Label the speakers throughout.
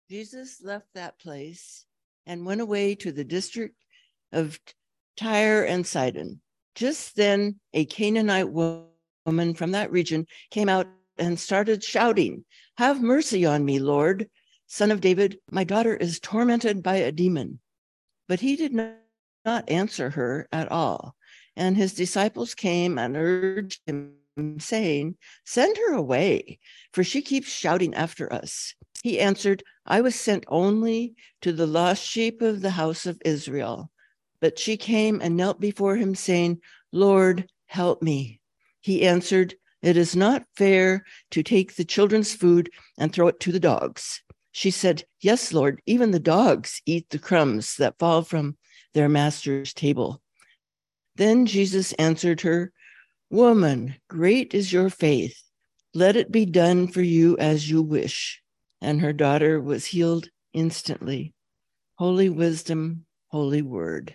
Speaker 1: Jesus left that place and went away to the district of Tyre and Sidon. Just then, a Canaanite woman from that region came out and started shouting, "Have mercy on me, Lord, Son of David. My daughter is tormented by a demon." But he did not answer her at all. And his disciples came and urged him, saying, "Send her away, for she keeps shouting after us." He answered, "I was sent only to the lost sheep of the house of Israel." But she came and knelt before him, saying, "Lord, help me." He answered, "It is not fair to take the children's food and throw it to the dogs." She said, "Yes, Lord, even the dogs eat the crumbs that fall from their master's table." Then Jesus answered her, "Woman, great is your faith. Let it be done for you as you wish." And her daughter was healed instantly. Holy wisdom, holy word.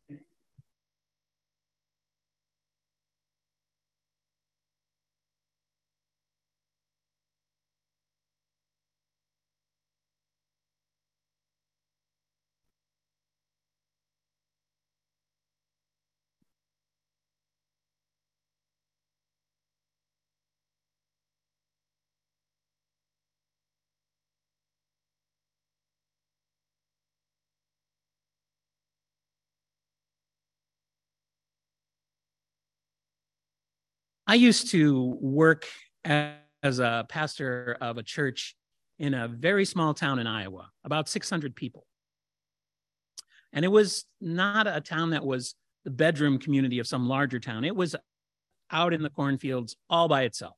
Speaker 2: I used to work as a pastor of a church in a very small town in Iowa, about 600 people. And it was not a town that was the bedroom community of some larger town. It was out in the cornfields all by itself.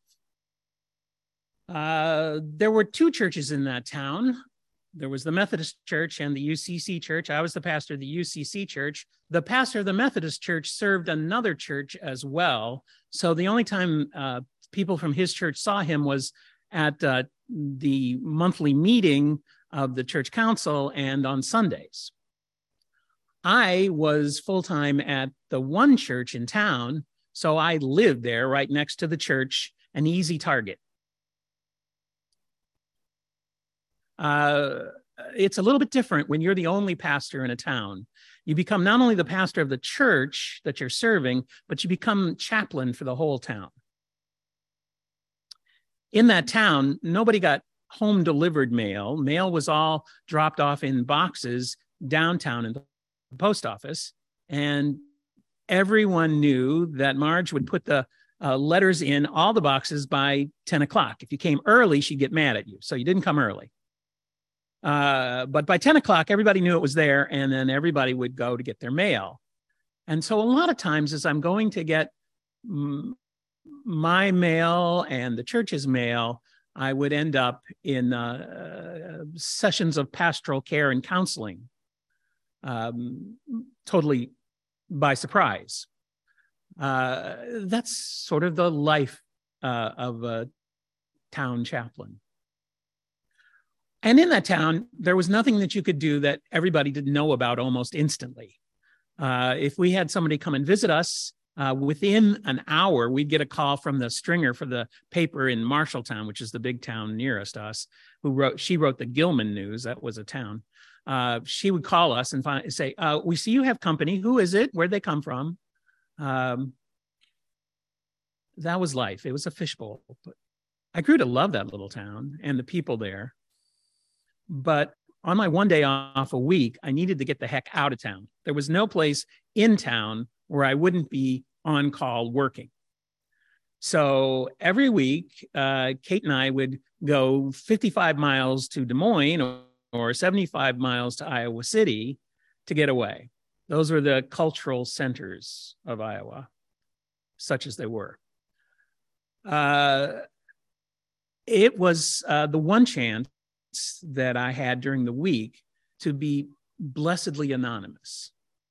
Speaker 2: There were two churches in that town. There was the Methodist Church and the UCC Church. I was the pastor of the UCC Church. The pastor of the Methodist Church served another church as well. So the only time people from his church saw him was at the monthly meeting of the church council and on Sundays. I was full-time at the one church in town, so I lived there right next to the church, an easy target. It's a little bit different when you're the only pastor in a town. You become not only the pastor of the church that you're serving, but you become chaplain for the whole town. In that town, nobody got home delivered mail. Mail was all dropped off in boxes downtown in the post office. And everyone knew that Marge would put the letters in all the boxes by 10 o'clock. If you came early, she'd get mad at you. So you didn't come early. But by 10 o'clock, everybody knew it was there, and then everybody would go to get their mail. And so a lot of times as I'm going to get my mail and the church's mail, I would end up in sessions of pastoral care and counseling, totally by surprise. That's sort of the life of a town chaplain. And in that town, there was nothing that you could do that everybody didn't know about almost instantly. If we had somebody come and visit us, within an hour, we'd get a call from the stringer for the paper in Marshalltown, which is the big town nearest us, she wrote the Gilman News. That was a town. She would call us and say, "We see you have company. Who is it? Where'd they come from?" That was life. It was a fishbowl. But I grew to love that little town and the people there. But on my one day off a week, I needed to get the heck out of town. There was no place in town where I wouldn't be on call working. So every week, Kate and I would go 55 miles to Des Moines or 75 miles to Iowa City to get away. Those were the cultural centers of Iowa, such as they were. It was the one chance that I had during the week to be blessedly anonymous.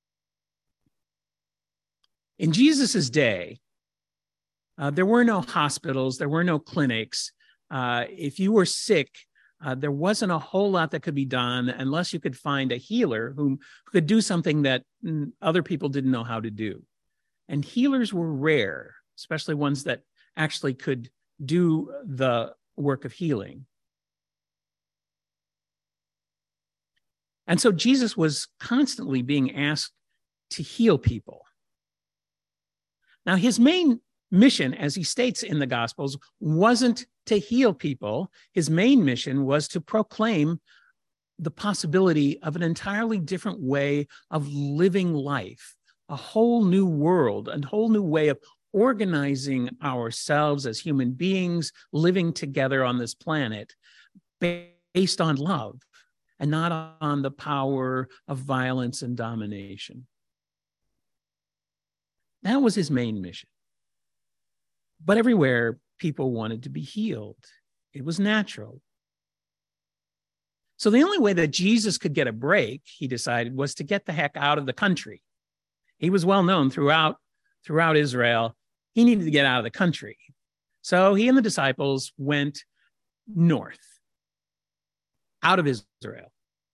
Speaker 2: In Jesus's day, there were no hospitals, there were no clinics. If you were sick, there wasn't a whole lot that could be done unless you could find a healer who could do something that other people didn't know how to do. And healers were rare, especially ones that actually could do the work of healing. And so Jesus was constantly being asked to heal people. Now, his main mission, as he states in the Gospels, wasn't to heal people. His main mission was to proclaim the possibility of an entirely different way of living life, a whole new world, a whole new way of organizing ourselves as human beings, living together on this planet based on love and not on the power of violence and domination. That was his main mission. But everywhere, people wanted to be healed. It was natural. So the only way that Jesus could get a break, he decided, was to get the heck out of the country. He was well known throughout Israel. He needed to get out of the country. So he and the disciples went north, out of Israel.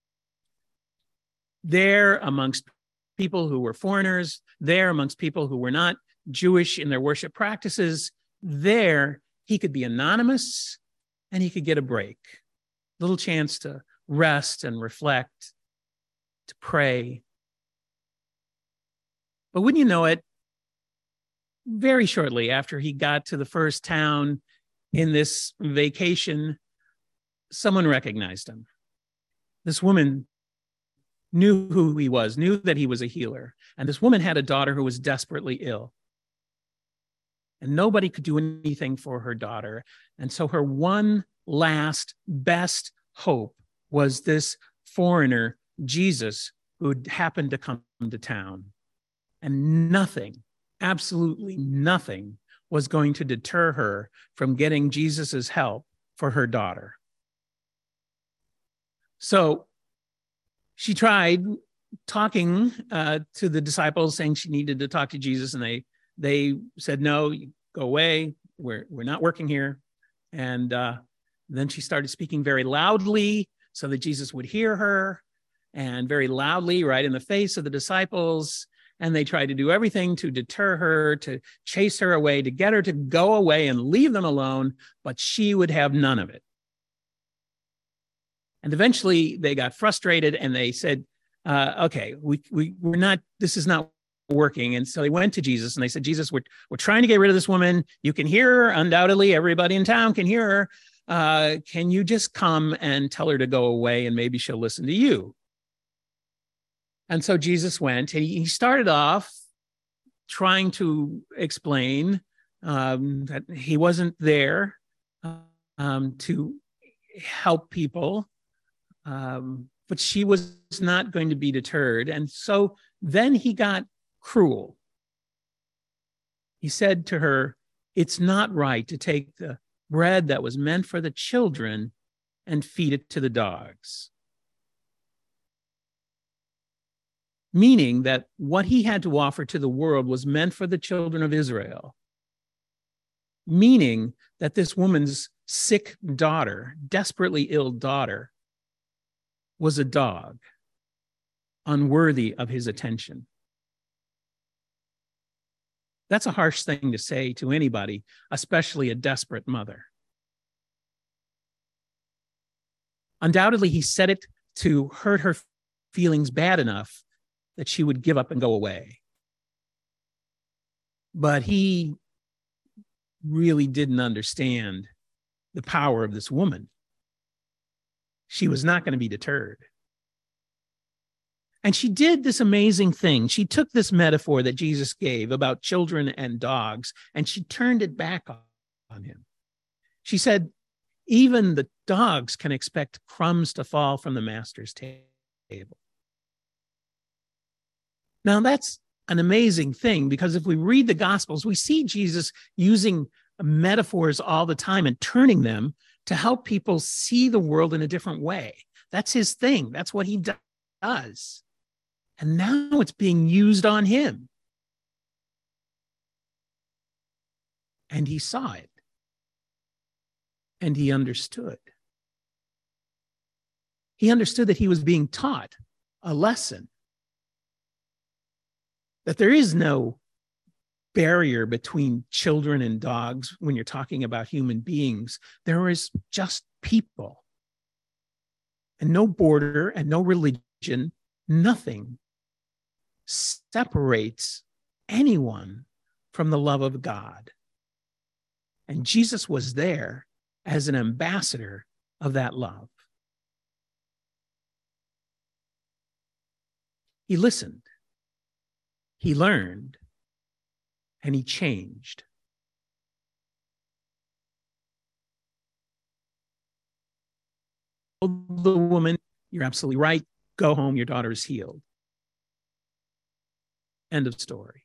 Speaker 2: There, amongst people who were foreigners, there amongst people who were not Jewish in their worship practices, there he could be anonymous and he could get a break, little chance to rest and reflect, to pray. But wouldn't you know it, very shortly after he got to the first town in this vacation, someone recognized him. This woman knew who he was, knew that he was a healer. And this woman had a daughter who was desperately ill. And nobody could do anything for her daughter. And so her one last best hope was this foreigner, Jesus, who happened to come to town. And nothing, absolutely nothing, was going to deter her from getting Jesus's help for her daughter. So she tried talking to the disciples, saying she needed to talk to Jesus, and they said, "No, you go away. We're not working here." And then she started speaking very loudly so that Jesus would hear her, and very loudly right in the face of the disciples. And they tried to do everything to deter her, to chase her away, to get her to go away and leave them alone, but she would have none of it. And eventually they got frustrated and they said, okay, we're not, this is not working. And so they went to Jesus and they said, Jesus, we're trying to get rid of this woman. You can hear her. Undoubtedly, everybody in town can hear her. Can you just come and tell her to go away and maybe she'll listen to you? And so Jesus went and he started off trying to explain that he wasn't there to help people. But she was not going to be deterred. And so then he got cruel. He said to her, "It's not right to take the bread that was meant for the children and feed it to the dogs." Meaning that what he had to offer to the world was meant for the children of Israel. Meaning that this woman's sick daughter, desperately ill daughter, was a dog, unworthy of his attention. That's a harsh thing to say to anybody, especially a desperate mother. Undoubtedly, he said it to hurt her feelings bad enough that she would give up and go away. But he really didn't understand the power of this woman. She was not going to be deterred. And she did this amazing thing. She took this metaphor that Jesus gave about children and dogs, and she turned it back on him. She said, even the dogs can expect crumbs to fall from the master's table. Now, that's an amazing thing, because if we read the Gospels, we see Jesus using metaphors all the time and turning them to help people see the world in a different way. That's his thing. That's what he does. And now it's being used on him. And he saw it. And he understood. He understood that he was being taught a lesson. That there is no barrier between children and dogs when you're talking about human beings. There is just people. And no border and no religion religion, nothing separates anyone from the love of God. And Jesus was there as an ambassador of that love. He listened, he learned, and he changed. The woman, you're absolutely right. Go home, your daughter is healed. End of story.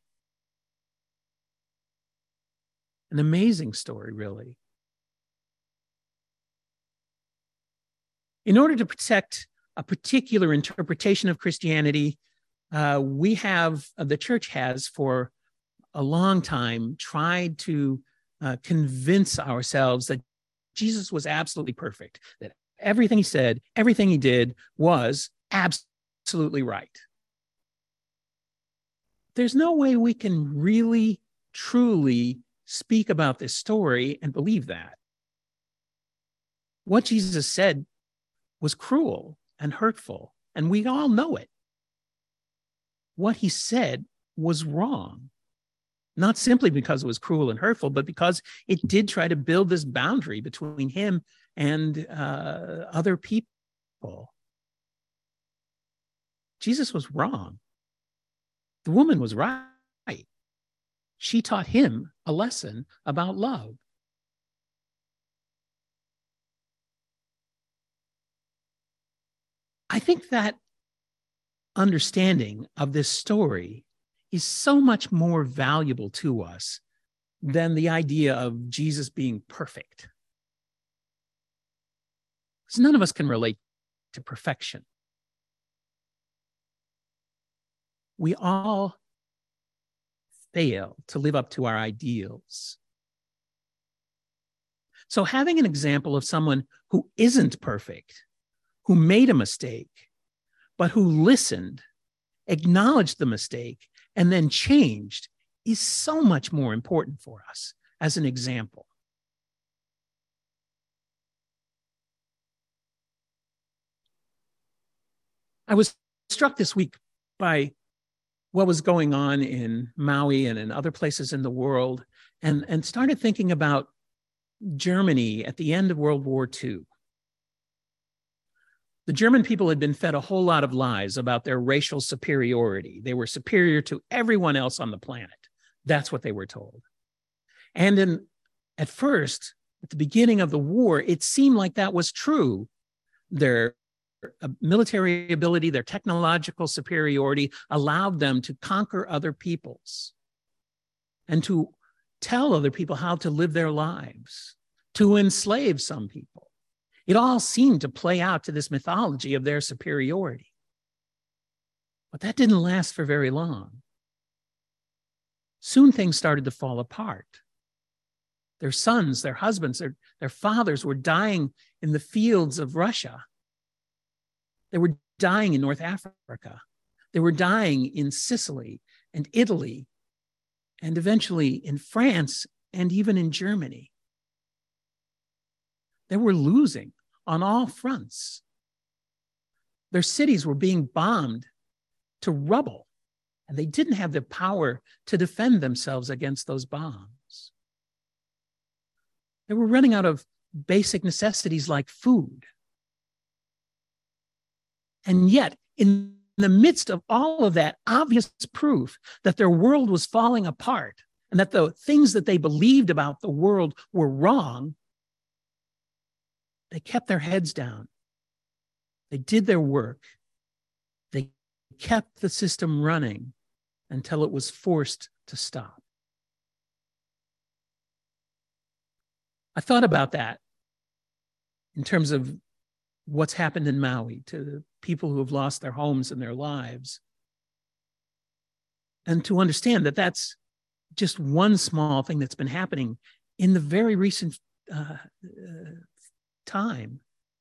Speaker 2: An amazing story, really. In order to protect a particular interpretation of Christianity, the church has for a long time tried to convince ourselves that Jesus was absolutely perfect, that everything he said, everything he did was absolutely right. There's no way we can really, truly speak about this story and believe that. What Jesus said was cruel and hurtful, and we all know it. What he said was wrong, not simply because it was cruel and hurtful, but because it did try to build this boundary between him and other people. Jesus was wrong. The woman was right. She taught him a lesson about love. I think that understanding of this story is so much more valuable to us than the idea of Jesus being perfect. Because none of us can relate to perfection. We all fail to live up to our ideals. So having an example of someone who isn't perfect, who made a mistake, but who listened, acknowledged the mistake, and then changed is so much more important for us as an example. I was struck this week by what was going on in Maui and in other places in the world, and started thinking about Germany at the end of World War II. The German people had been fed a whole lot of lies about their racial superiority. They were superior to everyone else on the planet. That's what they were told. And at first, at the beginning of the war, it seemed like that was true. Their military ability, their technological superiority allowed them to conquer other peoples and to tell other people how to live their lives, to enslave some people. It all seemed to play out to this mythology of their superiority. But that didn't last for very long. Soon things started to fall apart. Their sons, their husbands, their fathers were dying in the fields of Russia. They were dying in North Africa. They were dying in Sicily and Italy, and eventually in France and even in Germany. They were losing on all fronts. Their cities were being bombed to rubble, and they didn't have the power to defend themselves against those bombs. They were running out of basic necessities like food. And yet, in the midst of all of that obvious proof that their world was falling apart and that the things that they believed about the world were wrong, they kept their heads down. They did their work. They kept the system running until it was forced to stop. I thought about that in terms of what's happened in Maui to the people who have lost their homes and their lives. And to understand that that's just one small thing that's been happening in the very recent time.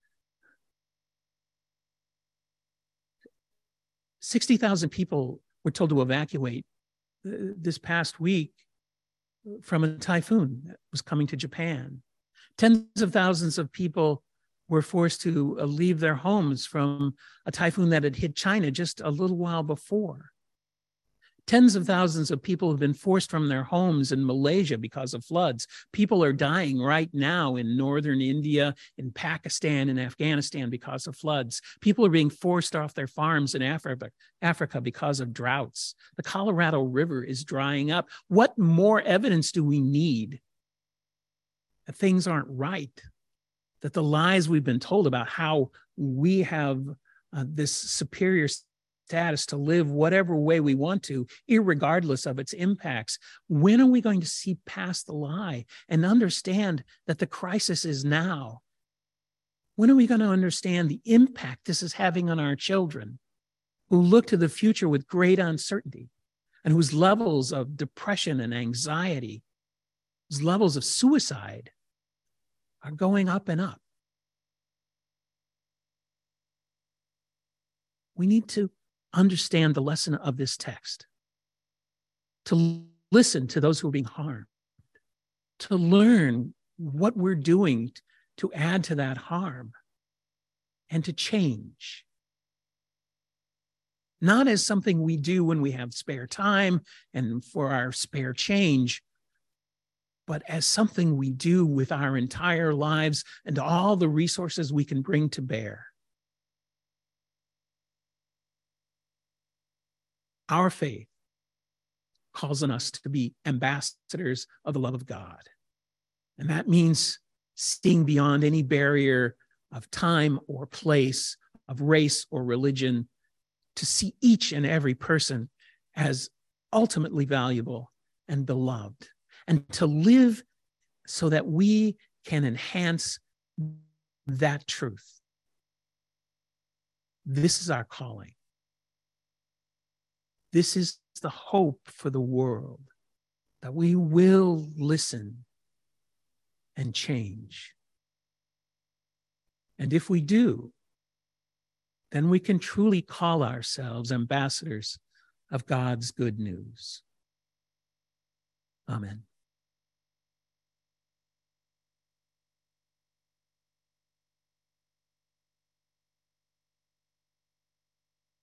Speaker 2: 60,000 people were told to evacuate this past week from a typhoon that was coming to Japan. Tens of thousands of people were forced to leave their homes from a typhoon that had hit China just a little while before. Tens of thousands of people have been forced from their homes in Malaysia because of floods. People are dying right now in northern India, in Pakistan, and Afghanistan because of floods. People are being forced off their farms in Africa because of droughts. The Colorado River is drying up. What more evidence do we need that things aren't right? That the lies we've been told about how we have this superior status to live whatever way we want to, irregardless of its impacts. When are we going to see past the lie and understand that the crisis is now? When are we going to understand the impact this is having on our children, who look to the future with great uncertainty and whose levels of depression and anxiety, whose levels of suicide are going up and up? We need to understand the lesson of this text, to listen to those who are being harmed, to learn what we're doing to add to that harm, and to change. Not as something we do when we have spare time and for our spare change, but as something we do with our entire lives and all the resources we can bring to bear. Our faith calls on us to be ambassadors of the love of God. And that means seeing beyond any barrier of time or place, of race or religion, to see each and every person as ultimately valuable and beloved, and to live so that we can enhance that truth. This is our calling. This is the hope for the world, that we will listen and change. And if we do, then we can truly call ourselves ambassadors of God's good news. Amen.